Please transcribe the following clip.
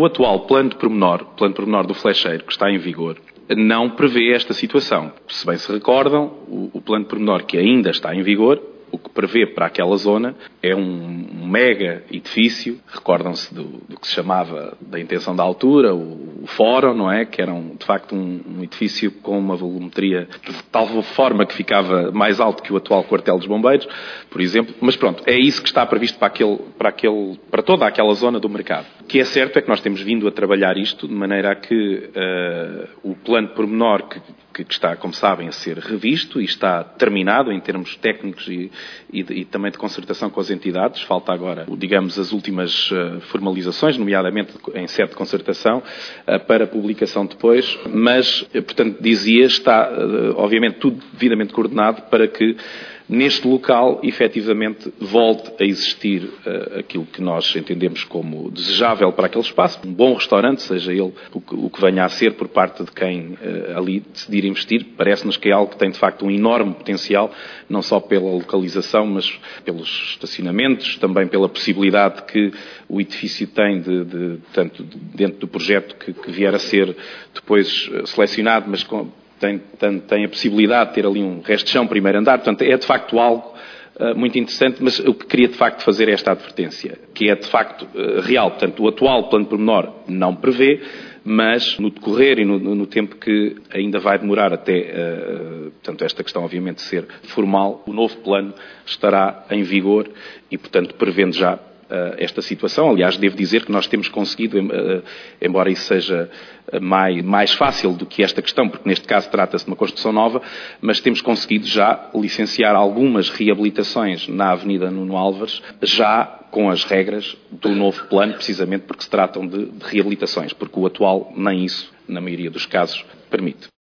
O atual plano de pormenor do flecheiro que está em vigor, não prevê esta situação. Se bem se recordam, o plano de pormenor que ainda está em vigor, o que prevê para aquela zona é um mega edifício, recordam-se do que se chamava da intenção da altura, o fórum, não é? Que era de facto um edifício com uma volumetria de tal forma que ficava mais alto que o atual quartel dos bombeiros, por exemplo. Mas pronto, é isso que está previsto para toda aquela zona do mercado. O que é certo é que nós temos vindo a trabalhar isto de maneira a que o plano de pormenor que está, como sabem, a ser revisto e está terminado em termos técnicos e também de concertação com as entidades. Falta agora, digamos, as últimas formalizações, nomeadamente em sede de concertação, para publicação depois. Mas, portanto, está, obviamente, tudo devidamente coordenado para que neste local, efetivamente, volte a existir aquilo que nós entendemos como desejável para aquele espaço. Um bom restaurante, seja ele o que venha a ser por parte de quem ali decidir investir. Parece-nos que é algo que tem, de facto, um enorme potencial, não só pela localização, mas pelos estacionamentos, também pela possibilidade que o edifício tem tanto dentro do projeto que vier a ser depois selecionado, mas tem a possibilidade de ter ali um resto de chão, primeiro andar. Portanto, é de facto algo muito interessante, mas o que queria de facto fazer é esta advertência, que é de facto real. Portanto, o atual plano de pormenor não prevê, mas no decorrer e no tempo que ainda vai demorar até, portanto, esta questão obviamente ser formal, o novo plano estará em vigor e, portanto, prevendo já esta situação. Aliás, devo dizer que nós temos conseguido, embora isso seja mais fácil do que esta questão, porque neste caso trata-se de uma construção nova, mas temos conseguido já licenciar algumas reabilitações na Avenida Nuno Álvares, já com as regras do novo plano, precisamente porque se tratam de reabilitações, porque o atual nem isso, na maioria dos casos, permite.